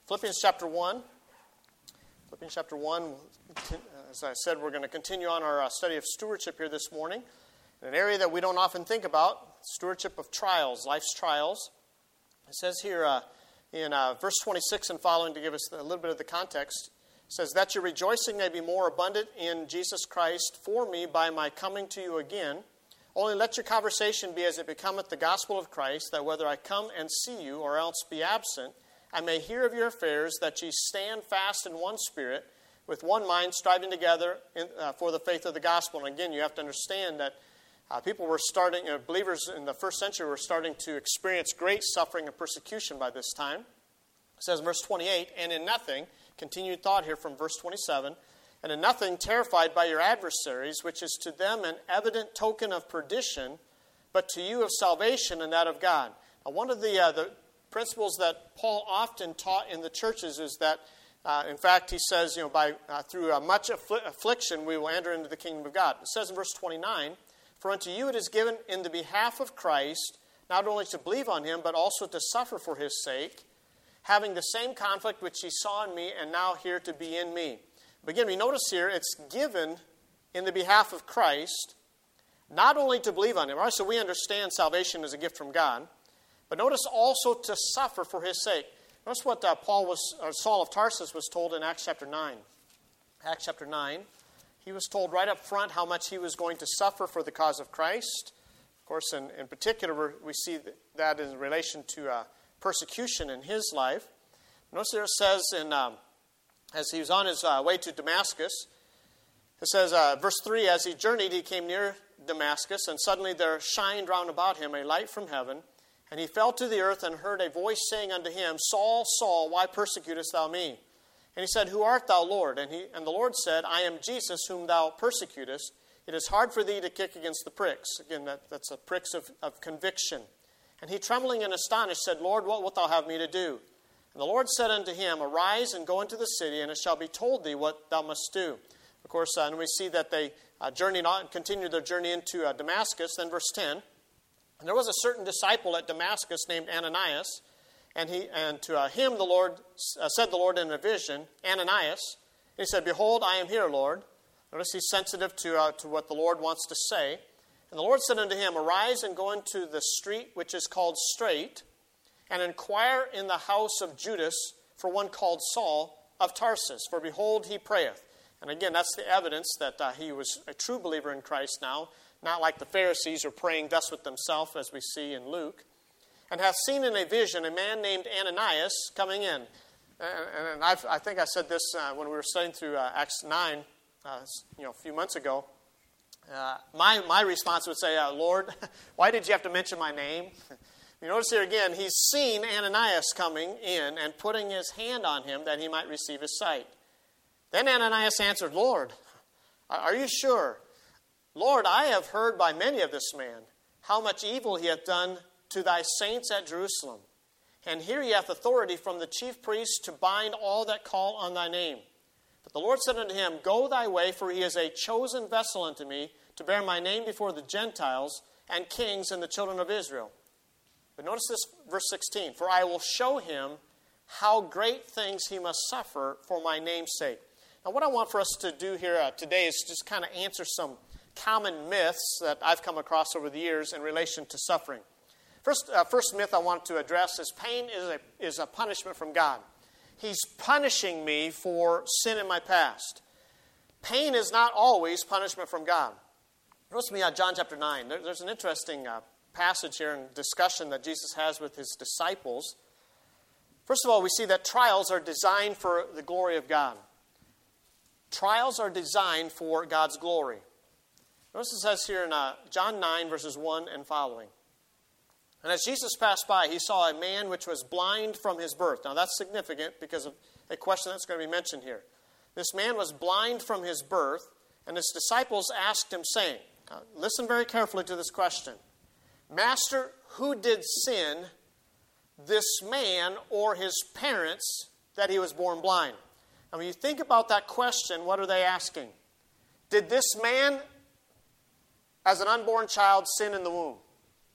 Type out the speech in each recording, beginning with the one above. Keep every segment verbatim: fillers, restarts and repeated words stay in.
Philippians chapter one. Philippians chapter one, as I said, we're going to continue on our study of stewardship here this morning. In an area that we don't often think about, stewardship of trials, life's trials. It says here uh, in uh, verse twenty-six and following, to give us a little bit of the context, it says, that your rejoicing may be more abundant in Jesus Christ for me by my coming to you again. Only let your conversation be as it becometh the gospel of Christ, that whether I come and see you or else be absent, I may hear of your affairs, that ye stand fast in one spirit, with one mind, striving together in, uh, for the faith of the gospel. And again, you have to understand that uh, people were starting, uh, believers in the first century were starting to experience great suffering and persecution by this time. It says in verse twenty-eight, and in nothing, continued thought here from verse twenty-seven, and in nothing terrified by your adversaries, which is to them an evident token of perdition, but to you of salvation and that of God. Now, one of the, uh, the principles that Paul often taught in the churches is that, uh, in fact, he says, you know, by uh, through uh, much affl- affliction we will enter into the kingdom of God. It says in verse twenty-nine, for unto you it is given in the behalf of Christ, not only to believe on him, but also to suffer for his sake, having the same conflict which he saw in me, and now here to be in me. But again, we notice here it's given in the behalf of Christ, not only to believe on him. All right, so we understand salvation is a gift from God. But notice also to suffer for his sake. Notice what uh, Paul was, or Saul of Tarsus was told in Acts chapter nine. Acts chapter nine, he was told right up front how much he was going to suffer for the cause of Christ. Of course, in, in particular, we see that in relation to uh, persecution in his life. Notice there it says, in, um, as he was on his uh, way to Damascus, it says, uh, verse three, as he journeyed, he came near Damascus, and suddenly there shined round about him a light from heaven. And he fell to the earth and heard a voice saying unto him, Saul, Saul, why persecutest thou me? And he said, Who art thou, Lord? And, he, and the Lord said, I am Jesus, whom thou persecutest. It is hard for thee to kick against the pricks. Again, that, that's a pricks of, of conviction. And he, trembling and astonished, said, Lord, what wilt thou have me to do? And the Lord said unto him, Arise and go into the city, and it shall be told thee what thou must do. Of course, uh, and we see that they uh, journeyed on, continued their journey into uh, Damascus. Then verse ten. And there was a certain disciple at Damascus named Ananias, and he and to uh, him the Lord uh, said the Lord in a vision, Ananias. And he said, Behold, I am here, Lord. Notice he's sensitive to uh, to what the Lord wants to say. And the Lord said unto him, Arise and go into the street which is called Straight, and inquire in the house of Judas for one called Saul of Tarsus. For behold, he prayeth. And again, that's the evidence that uh, he was a true believer in Christ now. Not like the Pharisees who are praying thus with themselves, as we see in Luke. And hath seen in a vision a man named Ananias coming in. And, and I've, I think I said this uh, when we were studying through uh, Acts nine, uh, you know, a few months ago. Uh, my, my response would say, uh, Lord, why did you have to mention my name? You notice here again, he's seen Ananias coming in and putting his hand on him that he might receive his sight. Then Ananias answered, Lord, are you sure? Lord, I have heard by many of this man how much evil he hath done to thy saints at Jerusalem. And here he hath authority from the chief priests to bind all that call on thy name. But the Lord said unto him, Go thy way, for he is a chosen vessel unto me, to bear my name before the Gentiles and kings and the children of Israel. But notice this, verse sixteen, For I will show him how great things he must suffer for my name's sake. Now what I want for us to do here uh, today is just kind of answer some common myths that I've come across over the years in relation to suffering. First, uh, first myth I want to address is pain is a, is a punishment from God. He's punishing me for sin in my past. Pain is not always punishment from God. Notice me on John chapter nine. There, there's an interesting uh, passage here and discussion that Jesus has with his disciples. First of all, we see that trials are designed for the glory of God. Trials are designed for God's glory. Notice it says here in uh, John nine, verses one and following. And as Jesus passed by, he saw a man which was blind from his birth. Now that's significant because of a question that's going to be mentioned here. This man was blind from his birth, and his disciples asked him, saying, uh, listen very carefully to this question. Master, who did sin, this man or his parents, that he was born blind? Now when you think about that question, what are they asking? Did this man, as an unborn child, sin in the womb?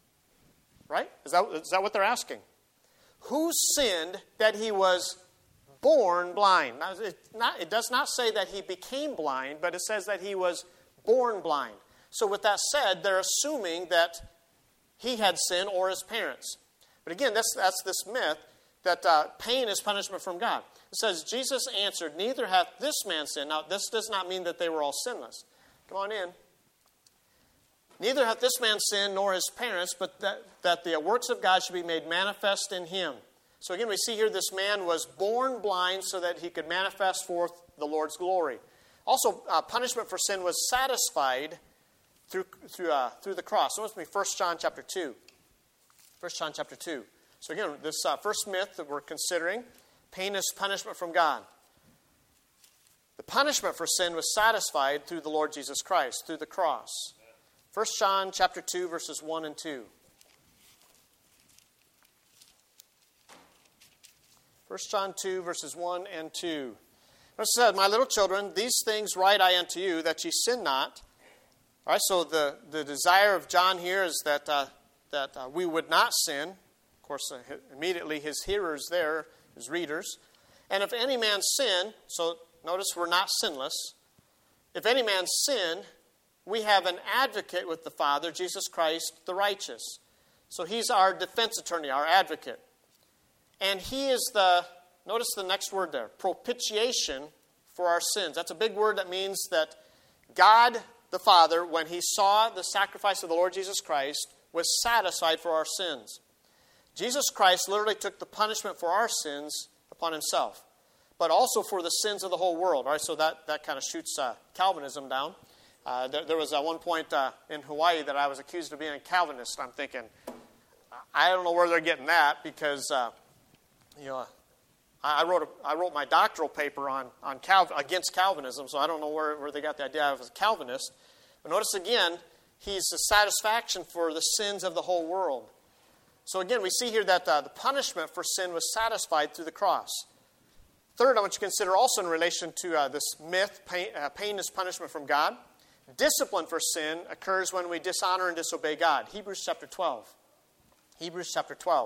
Right? Is that, is that what they're asking? Who sinned that he was born blind. Now, it, not, it does not say that he became blind, but it says that he was born blind. So with that said, they're assuming that he had sin or his parents. But again, that's, that's this myth that uh, pain is punishment from God. It says, Jesus answered, neither hath this man sinned. Now, this does not mean that they were all sinless. Come on in. Neither hath this man sinned nor his parents, but that, that the works of God should be made manifest in him. So again, we see here this man was born blind so that he could manifest forth the Lord's glory. Also, uh, punishment for sin was satisfied through through uh, through the cross. Notice with me, First John chapter two. First John chapter two. So again, this uh, first myth that we're considering, pain is punishment from God. The punishment for sin was satisfied through the Lord Jesus Christ, through the cross. First John chapter two, verses one and two. First John two, verses one and two. It said, my little children, these things write I unto you, that ye sin not. All right, so the, the desire of John here is that, uh, that uh, we would not sin. Of course, uh, immediately his hearers there, his readers. And if any man sin, so notice we're not sinless. If any man sin, we have an advocate with the Father, Jesus Christ, the righteous. So he's our defense attorney, our advocate. And he is the, notice the next word there, propitiation for our sins. That's a big word that means that God the Father, when he saw the sacrifice of the Lord Jesus Christ, was satisfied for our sins. Jesus Christ literally took the punishment for our sins upon himself, but also for the sins of the whole world. All right, so that, that kind of shoots uh, Calvinism down. Uh, there, there was uh, one point uh, in Hawaii that I was accused of being a Calvinist. I'm thinking, I don't know where they're getting that because, uh, you know, I wrote a, I wrote my doctoral paper on on Cal, against Calvinism, so I don't know where, where they got the idea I was a Calvinist. But notice again, he's the satisfaction for the sins of the whole world. So again, we see here that uh, the punishment for sin was satisfied through the cross. Third, I want you to consider also in relation to uh, this myth, pain, uh, pain is punishment from God. Discipline for sin occurs when we dishonor and disobey God. Hebrews chapter twelve. Hebrews chapter twelve.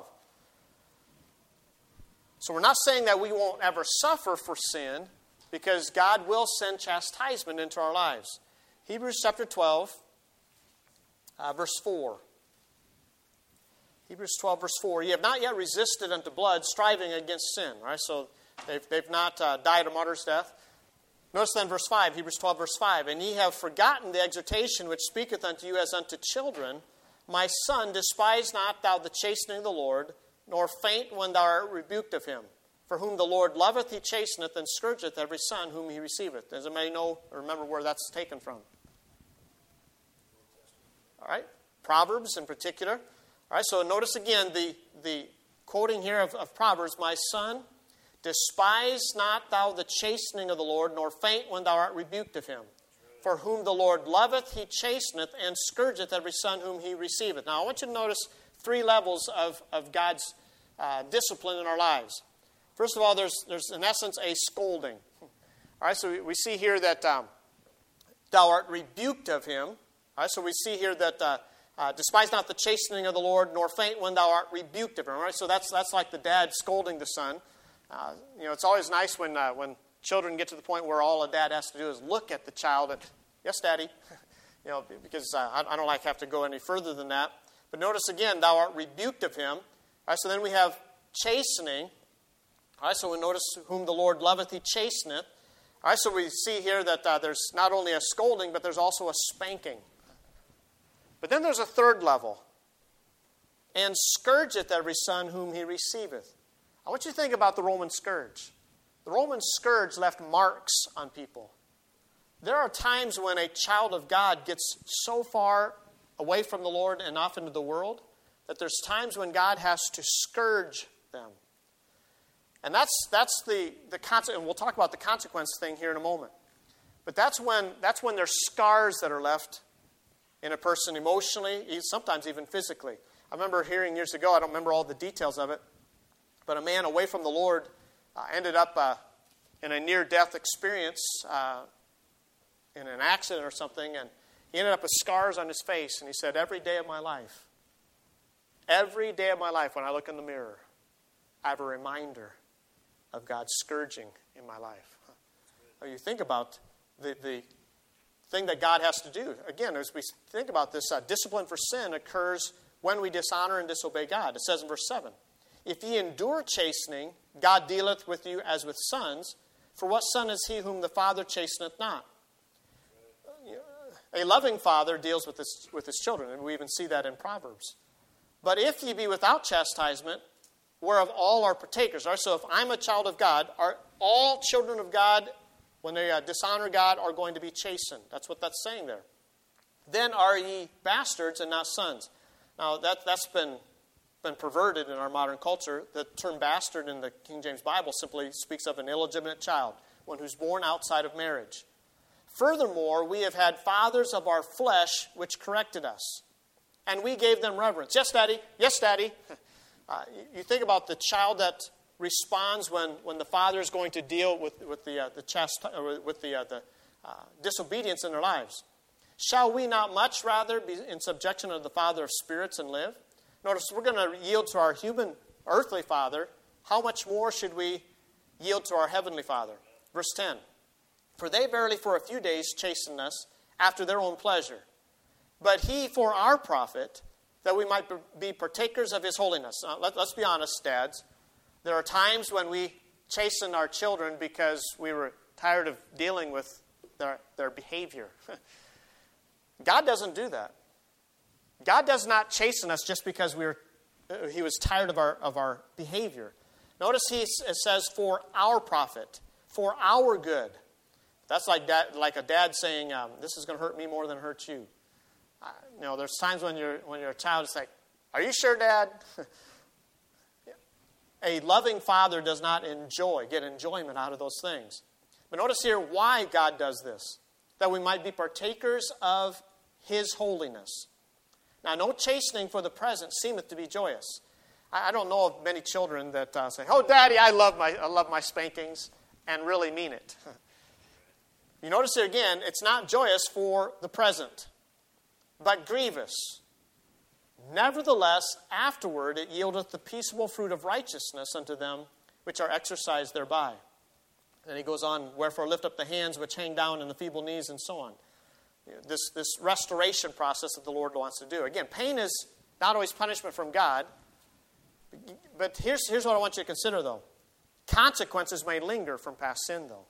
So we're not saying that we won't ever suffer for sin, because God will send chastisement into our lives. Hebrews chapter twelve, uh, verse four. Hebrews twelve, verse four. Ye have not yet resisted unto blood, striving against sin. All right, so they've, they've not uh, died a martyr's death. Notice then verse five, Hebrews twelve, verse five. And ye have forgotten the exhortation which speaketh unto you as unto children. My son, despise not thou the chastening of the Lord, nor faint when thou art rebuked of him. For whom the Lord loveth, he chasteneth, and scourgeth every son whom he receiveth. Does anybody know or remember where that's taken from? All right, Proverbs in particular. All right, so notice again the, the quoting here of, of Proverbs, my son, despise not thou the chastening of the Lord, nor faint when thou art rebuked of him. For whom the Lord loveth, he chasteneth, and scourgeth every son whom he receiveth. Now, I want you to notice three levels of, of God's uh, discipline in our lives. First of all, there's, there's in essence a scolding. All right, so we, we see here that um, thou art rebuked of him. All right, so we see here that uh, uh, despise not the chastening of the Lord, nor faint when thou art rebuked of him. All right, so that's that's like the dad scolding the son. Uh, you know, it's always nice when uh, when children get to the point where all a dad has to do is look at the child and, yes, Daddy, you know, because uh, I, I don't like to have to go any further than that. But notice again, thou art rebuked of him. All right, so then we have chastening. All right, so we notice whom the Lord loveth, he chasteneth. All right, so we see here that uh, there's not only a scolding, but there's also a spanking. But then there's a third level. And scourgeth every son whom he receiveth. I want you to think about the Roman scourge. The Roman scourge left marks on people. There are times when a child of God gets so far away from the Lord and off into the world that there's times when God has to scourge them. And that's that's the the consequence, and we'll talk about the consequence thing here in a moment. But that's when that's when there's scars that are left in a person emotionally, sometimes even physically. I remember hearing years ago, I don't remember all the details of it, but a man away from the Lord uh, ended up uh, in a near-death experience uh, in an accident or something, and he ended up with scars on his face, and he said, every day of my life, every day of my life when I look in the mirror, I have a reminder of God's scourging in my life. Now you think about the, the thing that God has to do. Again, as we think about this, uh, discipline for sin occurs when we dishonor and disobey God. It says in verse seven, if ye endure chastening, God dealeth with you as with sons. For what son is he whom the Father chasteneth not? A loving father deals with his, with his children, and we even see that in Proverbs. But if ye be without chastisement, whereof all are partakers. Right? So if I'm a child of God, are all children of God, when they uh, dishonor God, are going to be chastened. That's what that's saying there. Then are ye bastards and not sons. Now, that, that's been, been perverted in our modern culture. The term bastard in the King James Bible simply speaks of an illegitimate child, one who's born outside of marriage. Furthermore, we have had fathers of our flesh which corrected us, and we gave them reverence. Yes, Daddy. Yes, Daddy. Uh, you think about the child that responds when, when the father is going to deal with, with the uh, the chast- or with the, uh, the uh, disobedience in their lives. Shall we not much rather be in subjection to the Father of spirits and live? Notice we're going to yield to our human earthly father. How much more should we yield to our heavenly Father? Verse ten. For they verily for a few days chasten us after their own pleasure. But he for our profit, that we might be partakers of his holiness. Now, let, let's be honest, dads. There are times when we chasten our children because we were tired of dealing with their, their behavior. God doesn't do that. God does not chasten us just because we were, he was tired of our, of our behavior. Notice he says, for our profit, for our good. That's like dad, like a dad saying, um, this is going to hurt me more than it hurts you. Uh, you know, there's times when you're when you're a child, it's like, are you sure, Dad? A loving father does not enjoy, get enjoyment out of those things. But notice here why God does this. That we might be partakers of his holiness. Now, no chastening for the present seemeth to be joyous. I, I don't know of many children that uh, say, oh, Daddy, I love my I love my spankings, and really mean it. You notice here again, it's not joyous for the present, but grievous. Nevertheless, afterward it yieldeth the peaceable fruit of righteousness unto them which are exercised thereby. And he goes on, wherefore lift up the hands which hang down and the feeble knees, and so on. This, this restoration process that the Lord wants to do. Again, pain is not always punishment from God, but here's, here's what I want you to consider, though. Consequences may linger from past sin, though.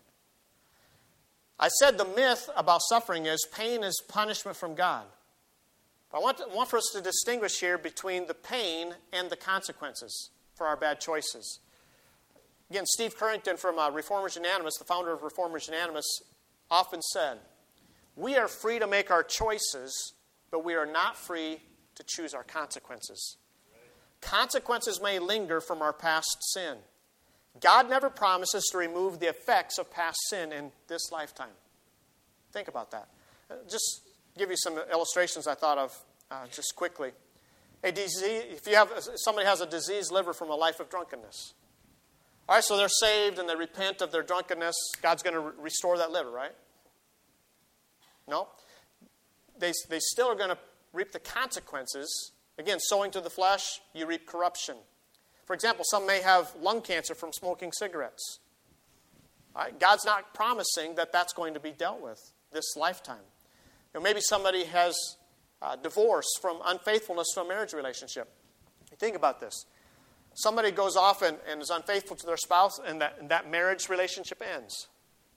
I said the myth about suffering is pain is punishment from God. But I want, to, I want for us to distinguish here between the pain and the consequences for our bad choices. Again, Steve Currington from uh, Reformers Unanimous, the founder of Reformers Unanimous, often said, we are free to make our choices, but we are not free to choose our consequences. Consequences may linger from our past sin. God never promises to remove the effects of past sin in this lifetime. Think about that. Just give you some illustrations I thought of uh, just quickly. A disease, if you have somebody has a diseased liver from a life of drunkenness. All right, so they're saved and they repent of their drunkenness. God's going to re- restore that liver, right? No. They, they still are going to reap the consequences. Again, sowing to the flesh, you reap corruption. For example, some may have lung cancer from smoking cigarettes. All right? God's not promising that that's going to be dealt with this lifetime. You know, maybe somebody has uh, divorce from unfaithfulness to a marriage relationship. Think about this. Somebody goes off and, and is unfaithful to their spouse, and that, and that marriage relationship ends.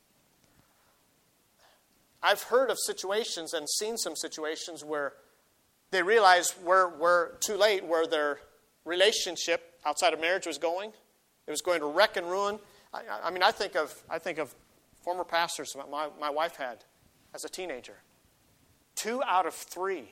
I've heard of situations and seen some situations where they realize we're, we're too late, where their relationship outside of marriage was going. It was going to wreck and ruin. I, I mean, I think of I think of former pastors my, my wife had as a teenager. Two out of three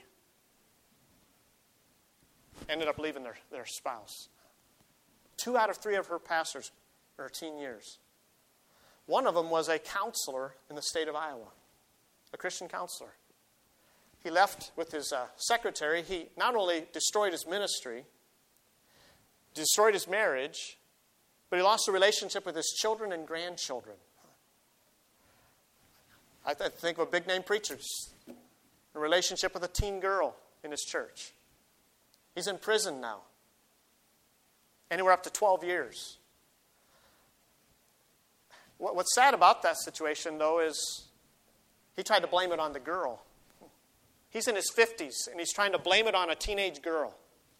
ended up leaving their, their spouse. Two out of three of her pastors in her teen years. One of them was a counselor in the state of Iowa, a Christian counselor. He left with his uh, secretary. He not only destroyed his ministry, destroyed his marriage, but he lost a relationship with his children and grandchildren. I th- think of a big-name preacher, a relationship with a teen girl in his church. He's in prison now. Anywhere up to twelve years. What's sad about that situation, though, is he tried to blame it on the girl. He's in his fifties, and he's trying to blame it on a teenage girl.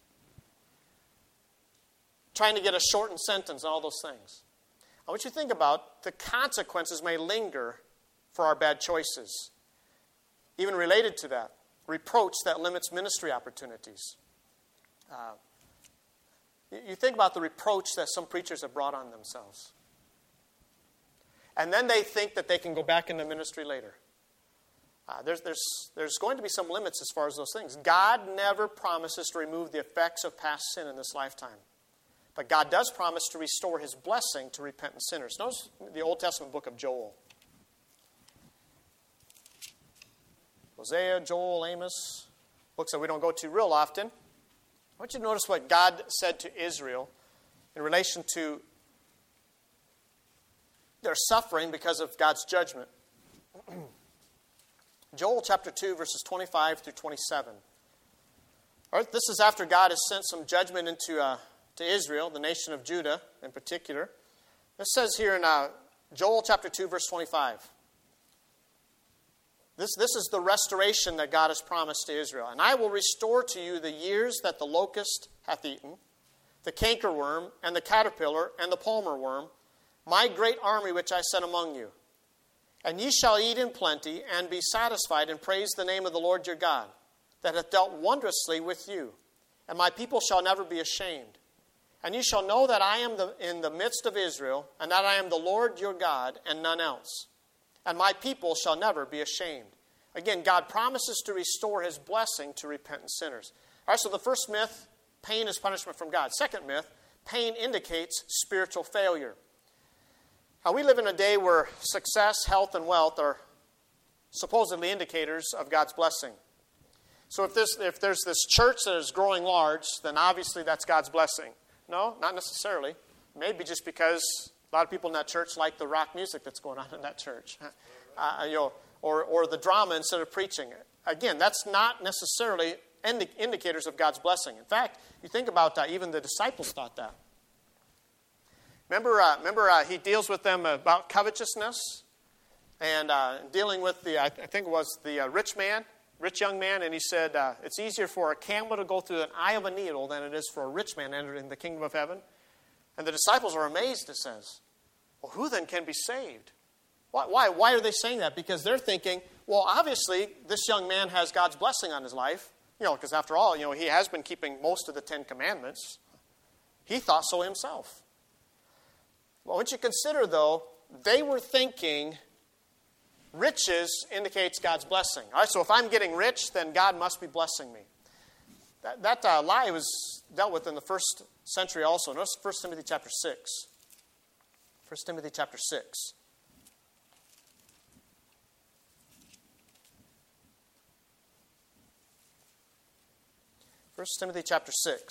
Trying to get a shortened sentence and all those things. I want you to think about the consequences may linger for our bad choices. Even related to that, reproach that limits ministry opportunities. Uh, you think about the reproach that some preachers have brought on themselves. And then they think that they can go back into ministry later. Uh, there's, there's, there's going to be some limits as far as those things. God never promises to remove the effects of past sin in this lifetime. But God does promise to restore his blessing to repentant sinners. Notice the Old Testament book of Joel. Hosea, Joel, Amos, books that we don't go to real often. I want you to notice what God said to Israel in relation to their suffering because of God's judgment. Joel chapter two, verses twenty-five through twenty-seven. All right, this is after God has sent some judgment into uh, to Israel, the nation of Judah in particular. It says here in uh, Joel chapter two, verse twenty-five. This, this is the restoration that God has promised to Israel. And I will restore to you the years that the locust hath eaten, the cankerworm, and the caterpillar, and the palmer worm, my great army which I sent among you. And ye shall eat in plenty, and be satisfied, and praise the name of the Lord your God, that hath dealt wondrously with you. And my people shall never be ashamed. And ye shall know that I am the, in the midst of Israel, and that I am the Lord your God, and none else. And my people shall never be ashamed. Again, God promises to restore his blessing to repentant sinners. All right, so the first myth, pain is punishment from God. Second myth, pain indicates spiritual failure. Now, we live in a day where success, health, and wealth are supposedly indicators of God's blessing. So if, this, if there's this church that is growing large, then obviously that's God's blessing. No, not necessarily. Maybe just because a lot of people in that church like the rock music that's going on in that church. Uh, you know, or, or the drama instead of preaching it. Again, that's not necessarily indi- indicators of God's blessing. In fact, you think about that, even the disciples thought that. Remember, uh, remember uh, he deals with them about covetousness and uh, dealing with the, I think it was the uh, rich man, rich young man, and he said, uh, it's easier for a camel to go through an eye of a needle than it is for a rich man to enter in the kingdom of heaven. And the disciples are amazed, it says. Well, who then can be saved? Why, why, why are they saying that? Because they're thinking, well, obviously, this young man has God's blessing on his life. You know, because after all, you know, he has been keeping most of the Ten Commandments. He thought so himself. Well, once you consider, though, they were thinking riches indicates God's blessing. All right, so if I'm getting rich, then God must be blessing me. That, that uh, lie was dealt with in the first century also. Notice First Timothy chapter six. First Timothy chapter six. First Timothy chapter six.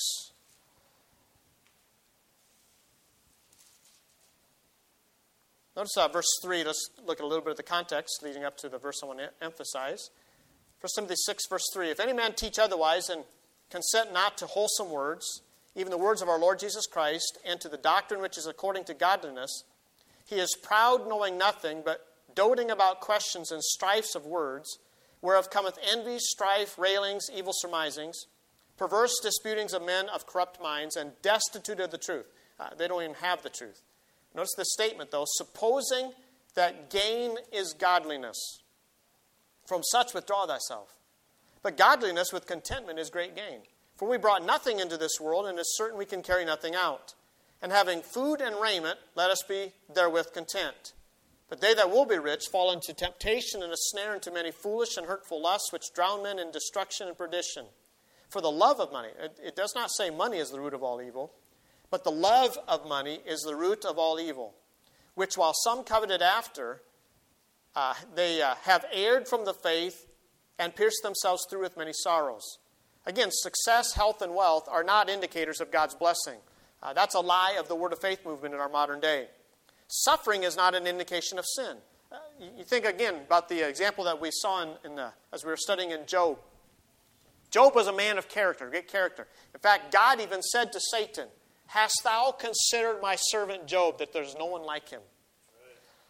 Notice uh, verse three. Let's look at a little bit of the context leading up to the verse I want to emphasize. First Timothy six, verse three. If any man teach otherwise and consent not to wholesome words, even the words of our Lord Jesus Christ, and to the doctrine which is according to godliness, he is proud, knowing nothing, but doting about questions and strifes of words, whereof cometh envy, strife, railings, evil surmisings, perverse disputings of men of corrupt minds, and destitute of the truth. Uh, they don't even have the truth. Notice the statement, though, supposing that gain is godliness. From such withdraw thyself. But godliness with contentment is great gain. For we brought nothing into this world, and it is certain we can carry nothing out. And having food and raiment, let us be therewith content. But they that will be rich fall into temptation and a snare, into many foolish and hurtful lusts, which drown men in destruction and perdition. For the love of money, it, it does not say money is the root of all evil, but the love of money is the root of all evil, which while some coveted after, uh, they uh, have erred from the faith and pierced themselves through with many sorrows. Again, success, health, and wealth are not indicators of God's blessing. Uh, that's a lie of the Word of Faith movement in our modern day. Suffering is not an indication of sin. Uh, you, you think again about the example that we saw in, in the, as we were studying in Job. Job was a man of character, great character. In fact, God even said to Satan, hast thou considered my servant Job, that there's no one like him?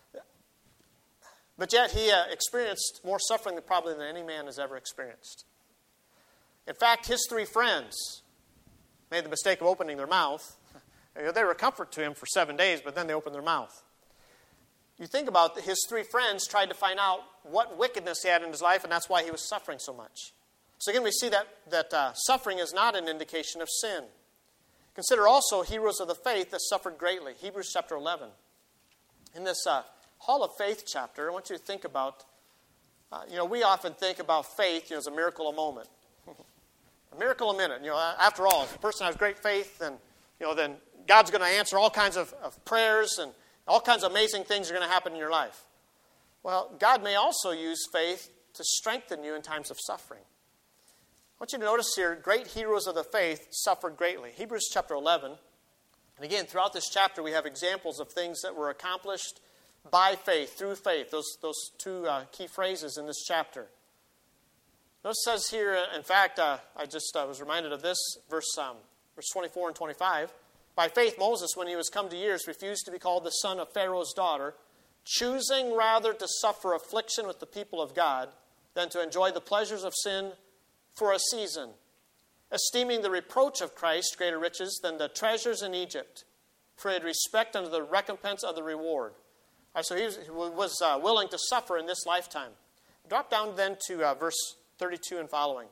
But yet he uh, experienced more suffering than probably than any man has ever experienced. In fact, his three friends made the mistake of opening their mouth. They were a comfort to him for seven days, but then they opened their mouth. You think about it, his three friends tried to find out what wickedness he had in his life, and that's why he was suffering so much. So again, we see that, that uh, suffering is not an indication of sin. Consider also heroes of the faith that suffered greatly. Hebrews chapter eleven. In this uh, Hall of Faith chapter, I want you to think about, uh, you know, we often think about faith, you know, as a miracle a moment. A miracle a minute. You know, after all, if a person has great faith, then, you know, then God's going to answer all kinds of, of prayers and all kinds of amazing things are going to happen in your life. Well, God may also use faith to strengthen you in times of suffering. I want you to notice here, great heroes of the faith suffered greatly. Hebrews chapter eleven. And again, throughout this chapter, we have examples of things that were accomplished by faith, through faith. Those, those two uh, key phrases in this chapter. Notice it says here, in fact, uh, I just uh, was reminded of this, verse, um, verse twenty-four and twenty-five. By faith, Moses, when he was come to years, refused to be called the son of Pharaoh's daughter, choosing rather to suffer affliction with the people of God than to enjoy the pleasures of sin for a season, esteeming the reproach of Christ greater riches than the treasures in Egypt, for he had respect unto the recompense of the reward. All right, so he was, he was uh, willing to suffer in this lifetime. Drop down then to uh, verse thirty-two and following.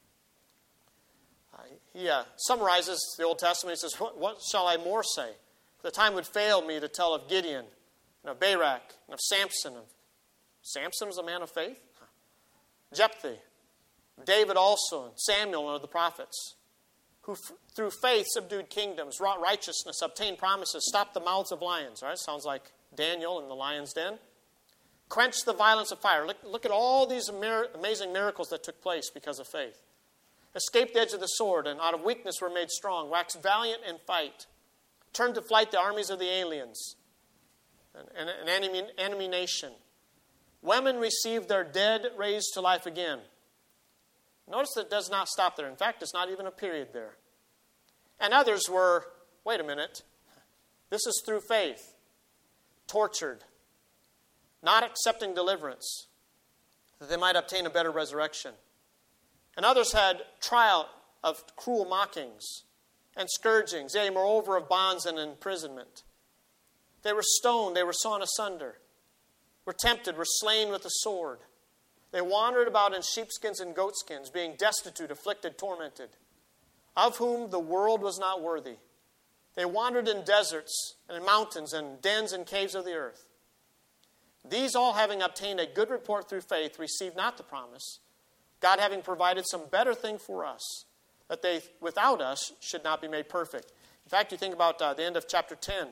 Uh, he uh, summarizes the Old Testament. He says, what, what shall I more say? The time would fail me to tell of Gideon, and of Barak, and of Samson. Of Samson was a man of faith. Jephthah, David also, and Samuel, and of the prophets, who f- through faith subdued kingdoms, wrought righteousness, obtained promises, stopped the mouths of lions. All right, sounds like Daniel in the lion's den. Quenched the violence of fire. Look, look at all these mir- amazing miracles that took place because of faith. Escaped the edge of the sword, and out of weakness were made strong. Waxed valiant in fight. Turned to flight the armies of the aliens. An, an enemy, enemy nation. Women received their dead raised to life again. Notice that it does not stop there. In fact, it's not even a period there. And others were, wait a minute, this is through faith. Tortured. Not accepting deliverance, that they might obtain a better resurrection. And others had trial of cruel mockings and scourgings, yea, moreover of bonds and imprisonment. They were stoned, they were sawn asunder, were tempted, were slain with the sword. They wandered about in sheepskins and goatskins, being destitute, afflicted, tormented, of whom the world was not worthy. They wandered in deserts and in mountains and dens and caves of the earth. These all, having obtained a good report through faith, received not the promise, God having provided some better thing for us, that they, without us, should not be made perfect. In fact, you think about uh, the end of chapter ten,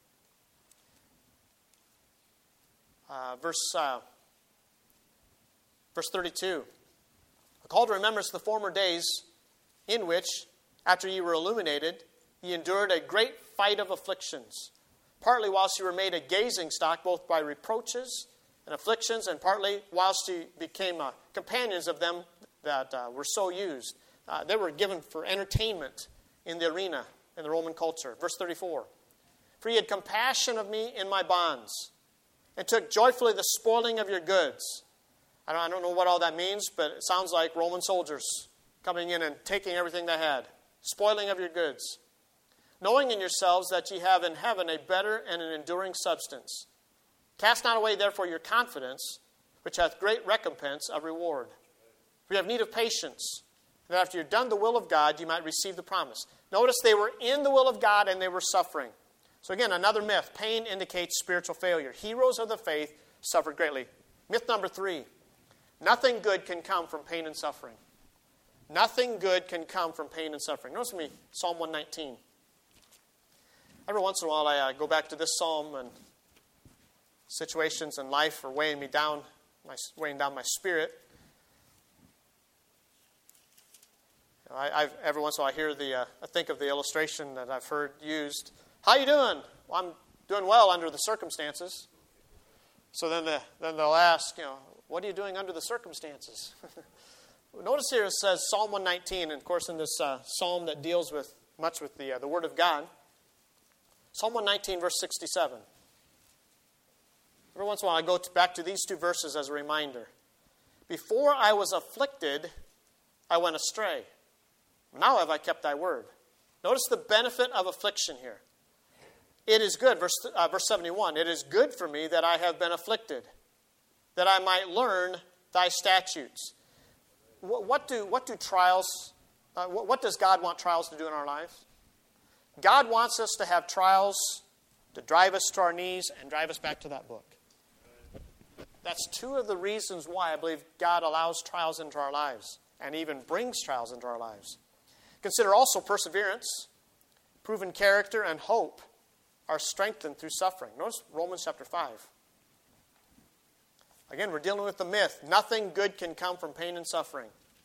uh, verse, uh, verse thirty-two. A call to remembrance the former days in which, after ye were illuminated, ye endured a great fight of afflictions, partly whilst you were made a gazing stock, both by reproaches and afflictions, and partly whilst you became uh, companions of them that uh, were so used. Uh, they were given for entertainment in the arena, in the Roman culture. Verse thirty-four. For ye had compassion of me in my bonds, and took joyfully the spoiling of your goods. I don't, I don't know what all that means, but it sounds like Roman soldiers coming in and taking everything they had. Spoiling of your goods. Knowing in yourselves that ye have in heaven a better and an enduring substance. Cast not away therefore your confidence, which hath great recompense of reward. For you have need of patience, that after you've done the will of God, you might receive the promise. Notice they were in the will of God and they were suffering. So again, another myth. Pain indicates spiritual failure. Heroes of the faith suffered greatly. Myth number three. Nothing good can come from pain and suffering. Nothing good can come from pain and suffering. Notice with me, Psalm one nineteen. Every once in a while, I uh, go back to this psalm, and situations in life are weighing me down, my, weighing down my spirit. You know, I, I've, every once in a while, I hear the, uh, I think of the illustration that I've heard used. How you doing? Well, I'm doing well under the circumstances. So then, the, then they'll ask, you know, what are you doing under the circumstances? Notice here it says Psalm one nineteen, and of course in this uh, psalm that deals with much with the uh, the Word of God. Psalm one nineteen, verse sixty-seven. Every once in a while I go to, back to these two verses as a reminder. Before I was afflicted, I went astray. Now have I kept thy word. Notice the benefit of affliction here. It is good, verse, uh, verse seventy-one, it is good for me that I have been afflicted, that I might learn thy statutes. What, what do what do trials, uh, what, what does God want trials to do in our lives? God wants us to have trials to drive us to our knees and drive us back to that book. That's two of the reasons why I believe God allows trials into our lives and even brings trials into our lives. Consider also perseverance, proven character, and hope are strengthened through suffering. Notice Romans chapter five. Again, we're dealing with the myth. Nothing good can come from pain and suffering.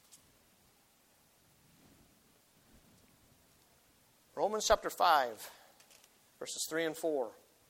Romans chapter five, verses three and four.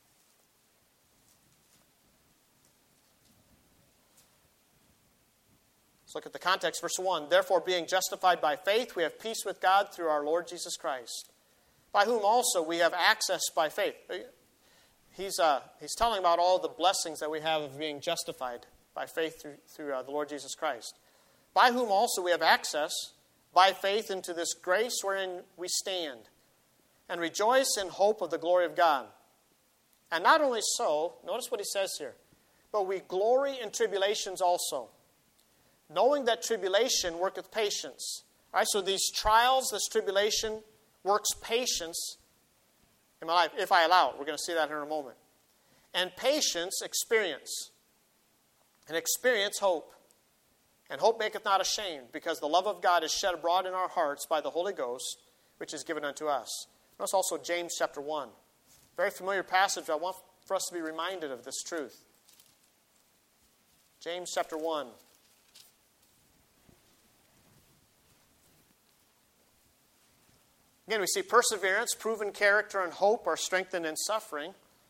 Let's look at the context. Verse one, therefore being justified by faith, we have peace with God through our Lord Jesus Christ, by whom also we have access by faith. He's, uh, he's telling about all the blessings that we have of being justified by faith through, through uh, the Lord Jesus Christ. By whom also we have access by faith into this grace wherein we stand, and rejoice in hope of the glory of God. And not only so, notice what he says here, but we glory in tribulations also, knowing that tribulation worketh patience. All right, so these trials, this tribulation, works patience in my life, if I allow it. We're going to see that here in a moment. And patience, experience. And experience, hope. And hope maketh not ashamed, because the love of God is shed abroad in our hearts by the Holy Ghost, which is given unto us. Notice also James chapter one. Very familiar passage. I want for us to be reminded of this truth. James chapter one. Again, we see perseverance, proven character, and hope are strengthened in suffering.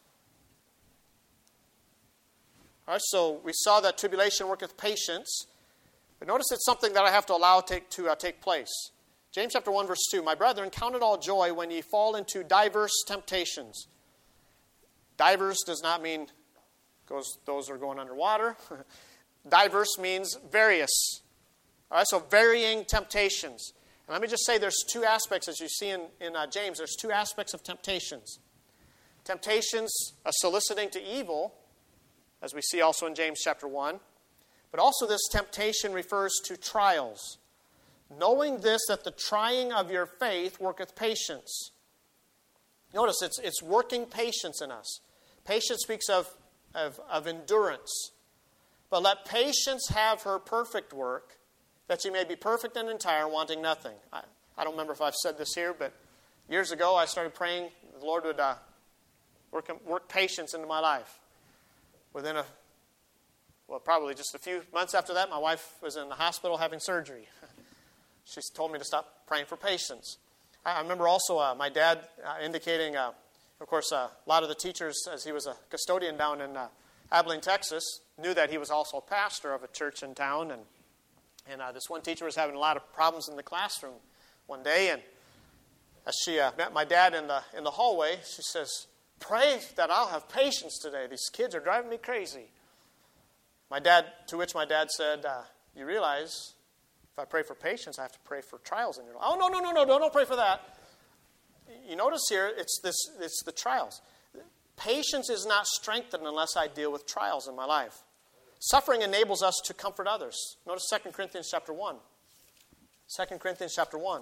All right, so we saw that tribulation worketh patience. But notice it's something that I have to allow take, to uh, take place. James chapter one, verse two. My brethren, count it all joy when ye fall into diverse temptations. Diverse does not mean goes, those are going underwater. Diverse means various. All right, so varying temptations. And let me just say there's two aspects, as you see in, in uh, James, there's two aspects of temptations. Temptations uh, soliciting to evil, as we see also in James chapter one. But also this temptation refers to trials. Knowing this, that the trying of your faith worketh patience. Notice, it's, it's working patience in us. Patience speaks of, of, of endurance. But let patience have her perfect work, that ye may be perfect and entire, wanting nothing. I, I don't remember if I've said this here, but years ago I started praying the Lord would uh, work, work patience into my life. Within a, well, probably just a few months after that, my wife was in the hospital having surgery. She told me to stop praying for patience. I, I remember also uh, my dad uh, indicating, uh, of course, uh, a lot of the teachers, as he was a custodian down in uh, Abilene, Texas, knew that he was also a pastor of a church in town, and And uh, this one teacher was having a lot of problems in the classroom one day. And as she uh, met my dad in the in the hallway, she says, "Pray that I'll have patience today. These kids are driving me crazy." My dad, to which my dad said, uh, "You realize, if I pray for patience, I have to pray for trials in your life." "Oh, no, no, no, no, no, don't pray for that." You notice here, it's this, it's the trials. Patience is not strengthened unless I deal with trials in my life. Suffering enables us to comfort others. Notice Second Corinthians chapter one. Second Corinthians chapter one.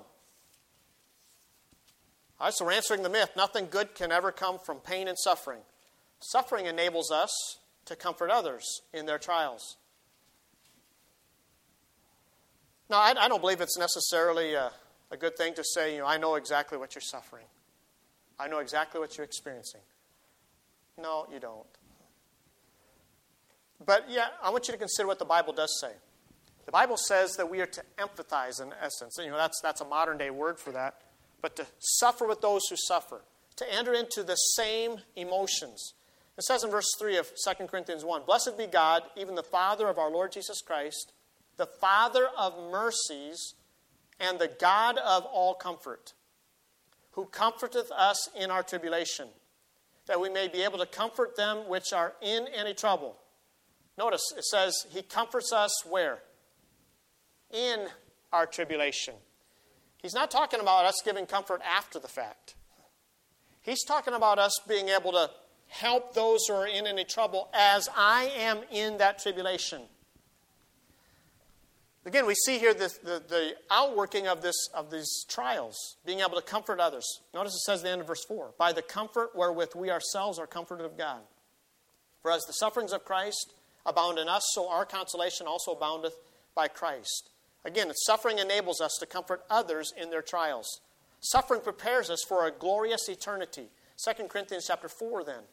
All right, so we're answering the myth. Nothing good can ever come from pain and suffering. Suffering enables us to comfort others in their trials. Now, I, I don't believe it's necessarily a, a good thing to say, you know, I know exactly what you're suffering. I know exactly what you're experiencing. No, you don't. But yeah, I want you to consider what the Bible does say. The Bible says that we are to empathize in essence. You know, that's that's a modern day word for that. But to suffer with those who suffer. To enter into the same emotions. It says in verse three of Second Corinthians one, "Blessed be God, even the Father of our Lord Jesus Christ, the Father of mercies, and the God of all comfort, who comforteth us in our tribulation, that we may be able to comfort them which are in any trouble. Notice, it says he comforts us where? In our tribulation. He's not talking about us giving comfort after the fact. He's talking about us being able to help those who are in any trouble as I am in that tribulation. Again, we see here the, the, the outworking of this of these trials, being able to comfort others. Notice it says at the end of verse four, by the comfort wherewith we ourselves are comforted of God. For as the sufferings of Christ abound in us, so our consolation also aboundeth by Christ. Again, suffering enables us to comfort others in their trials. Suffering prepares us for a glorious eternity. Second Corinthians chapter four then.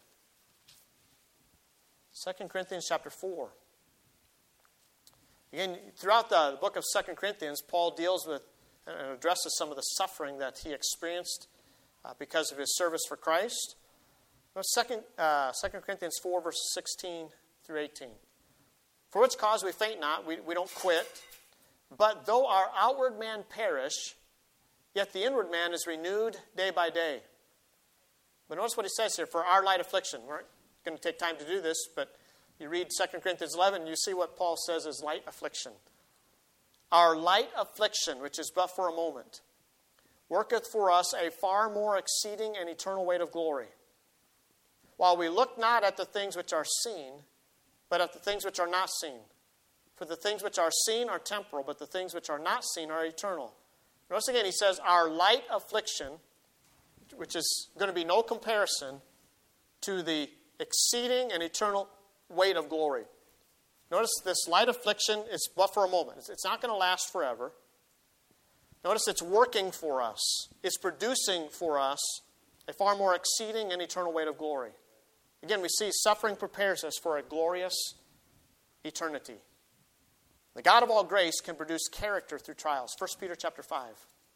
Second Corinthians chapter four. Again, throughout the book of Second Corinthians, Paul deals with and addresses some of the suffering that he experienced uh, because of his service for Christ. Second, uh, Second Corinthians four, verses sixteen through eighteen. For which cause we faint not, we, we don't quit. But though our outward man perish, yet the inward man is renewed day by day. But notice what he says here, for our light affliction. We're going to take time to do this, but you read Second Corinthians eleven, you see what Paul says is light affliction. Our light affliction, which is but for a moment, worketh for us a far more exceeding and eternal weight of glory. While we look not at the things which are seen, but at the things which are not seen. For the things which are seen are temporal, but the things which are not seen are eternal. Notice again, he says, our light affliction, which is going to be no comparison to the exceeding and eternal weight of glory. Notice this light affliction is but for a moment. It's not going to last forever. Notice it's working for us. It's producing for us a far more exceeding and eternal weight of glory. Again, we see suffering prepares us for a glorious eternity. The God of all grace can produce character through trials. First Peter chapter five.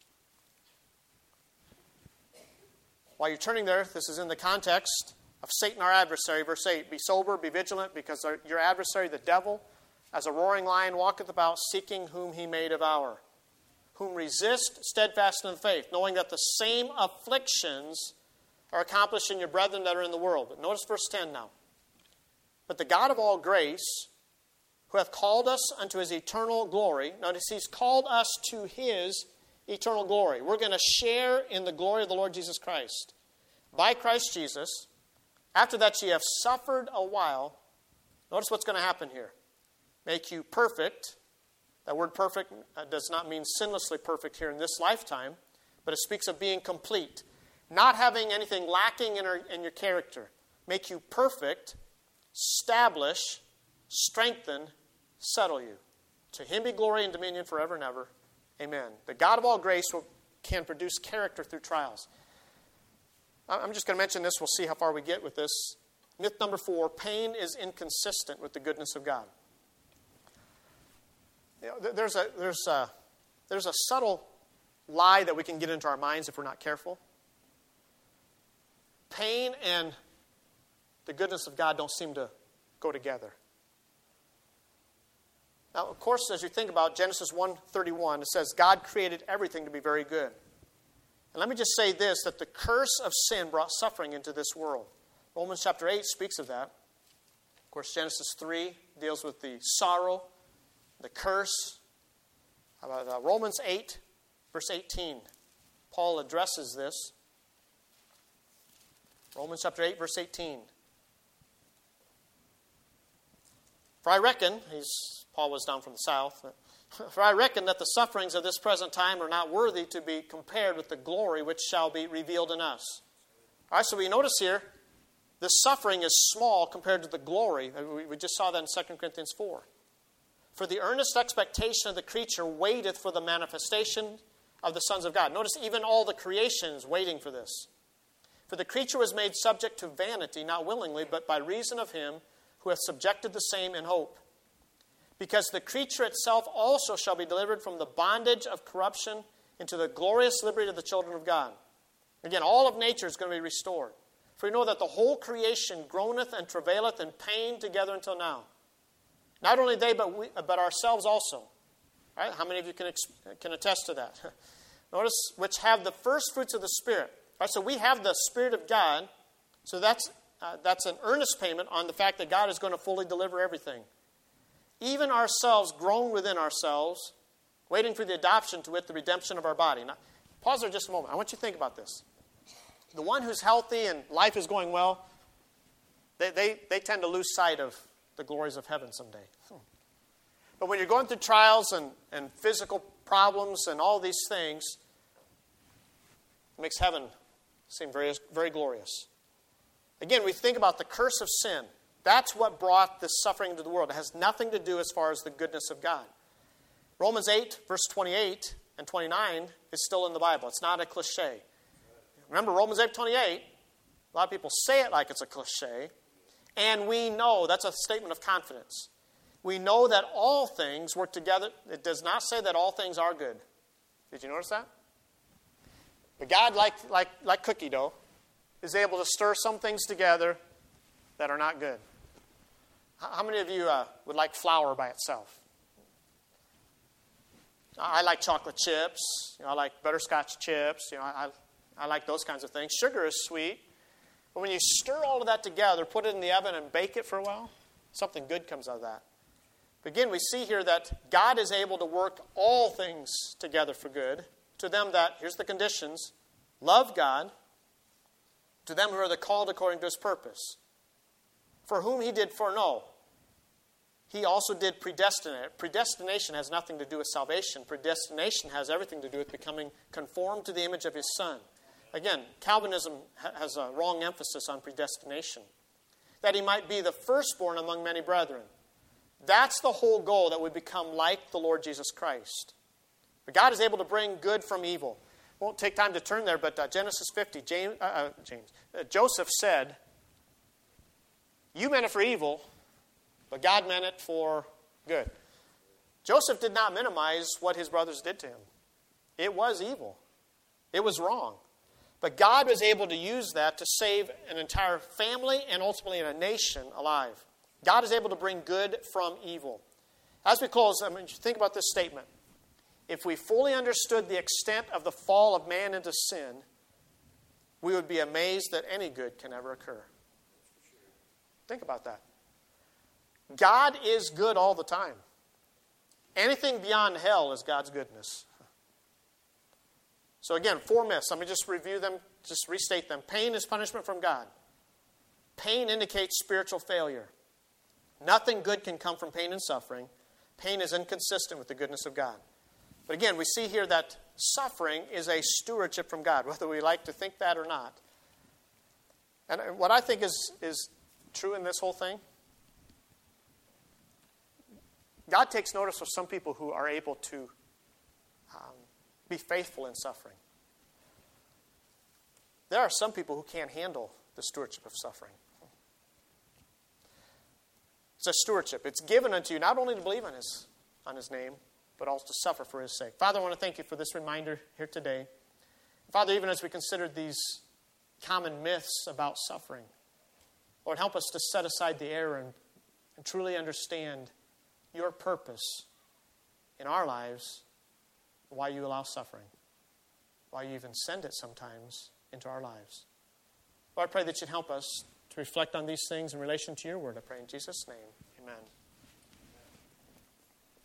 While you're turning there, this is in the context of Satan our adversary. Verse eight, be sober, be vigilant, because our, your adversary, the devil, as a roaring lion walketh about, seeking whom he may devour. Whom resist steadfast in the faith, knowing that the same afflictions are accomplished in your brethren that are in the world. But notice verse ten now. But the God of all grace, who hath called us unto his eternal glory. Notice he's called us to his eternal glory. We're going to share in the glory of the Lord Jesus Christ. By Christ Jesus. After that ye have suffered a while. Notice what's going to happen here. Make you perfect. That word perfect does not mean sinlessly perfect here in this lifetime. But it speaks of being complete. Not having anything lacking in, our, in your character. Make you perfect. Establish. Strengthen, settle you. To him be glory and dominion forever and ever. Amen. The God of all grace will, can produce character through trials. I'm just going to mention this. We'll see how far we get with this. Myth number four, pain is inconsistent with the goodness of God. You know, there's, a, there's, a, there's a subtle lie that we can get into our minds if we're not careful. Pain and the goodness of God don't seem to go together. Now, of course, as you think about Genesis one thirty-one, it says, God created everything to be very good. And let me just say this, that the curse of sin brought suffering into this world. Romans chapter eight speaks of that. Of course, Genesis three deals with the sorrow, the curse. Uh, Romans eight, verse eighteen, Paul addresses this. Romans chapter eight, verse eighteen. For I reckon, he's, Paul was down from the south, for I reckon that the sufferings of this present time are not worthy to be compared with the glory which shall be revealed in us. All right, so we notice here, the suffering is small compared to the glory. We just saw that in Second Corinthians four. For the earnest expectation of the creature waiteth for the manifestation of the sons of God. Notice even all the creation is waiting for this. For the creature was made subject to vanity, not willingly, but by reason of him who hath subjected the same in hope. Because the creature itself also shall be delivered from the bondage of corruption into the glorious liberty of the children of God. Again, all of nature is going to be restored. For we know that the whole creation groaneth and travaileth in pain together until now. Not only they, but we, but ourselves also. Right? How many of you can, can attest to that? Notice, which have the first fruits of the Spirit. Right? So we have the Spirit of God So that's, uh, that's an earnest payment on the fact that God is going to fully deliver everything. Even ourselves, grown within ourselves, waiting for the adoption to wit the redemption of our body. Now, pause there just a moment. I want you to think about this. The one who's healthy and life is going well, they, they, they tend to lose sight of the glories of heaven someday. But when you're going through trials and, and physical problems and all these things, it makes heaven seem very, very glorious. Again, we think about the curse of sin. That's what brought this suffering into the world. It has nothing to do as far as the goodness of God. Romans eight, verse twenty-eight and twenty-nine is still in the Bible. It's not a cliche. Remember, Romans eight, twenty-eight, a lot of people say it like it's a cliche. And we know, that's a statement of confidence. We know that all things work together. It does not say that all things are good. Did you notice that? But God, like, like, like cookie dough, is able to stir some things together that are not good. How many of you uh, would like flour by itself? I like chocolate chips. You know, I like butterscotch chips. You know, I, I like those kinds of things. Sugar is sweet. But when you stir all of that together, put it in the oven and bake it for a while, something good comes out of that. But again, we see here that God is able to work all things together for good to them that, here's the conditions, love God, to them who are the called according to his purpose. For whom he did foreknow, he also did predestinate. Predestination has nothing to do with salvation. Predestination has everything to do with becoming conformed to the image of his Son. Again, Calvinism has a wrong emphasis on predestination. That he might be the firstborn among many brethren. That's the whole goal, that we become like the Lord Jesus Christ. But God is able to bring good from evil. Won't take time to turn there, but uh, Genesis fifty, James, uh, uh, James uh, Joseph said, "You meant it for evil, but God meant it for good." Joseph did not minimize what his brothers did to him. It was evil. It was wrong. But God was able to use that to save an entire family and ultimately a nation alive. God is able to bring good from evil. As we close, I mean, think about this statement. If we fully understood the extent of the fall of man into sin, we would be amazed that any good can ever occur. Think about that. God is good all the time. Anything beyond hell is God's goodness. So again, four myths. Let me just review them, just restate them. Pain is punishment from God. Pain indicates spiritual failure. Nothing good can come from pain and suffering. Pain is inconsistent with the goodness of God. But again, we see here that suffering is a stewardship from God, whether we like to think that or not. And what I think is, is true in this whole thing, God takes notice of some people who are able to um, be faithful in suffering. There are some people who can't handle the stewardship of suffering. It's a stewardship. It's given unto you not only to believe on his, on his name, but also to suffer for his sake. Father, I want to thank you for this reminder here today. Father, even as we considered these common myths about suffering, Lord, help us to set aside the error and, and truly understand your purpose in our lives, why you allow suffering, why you even send it sometimes into our lives. Lord, I pray that you'd help us to reflect on these things in relation to your word. I pray in Jesus' name. Amen.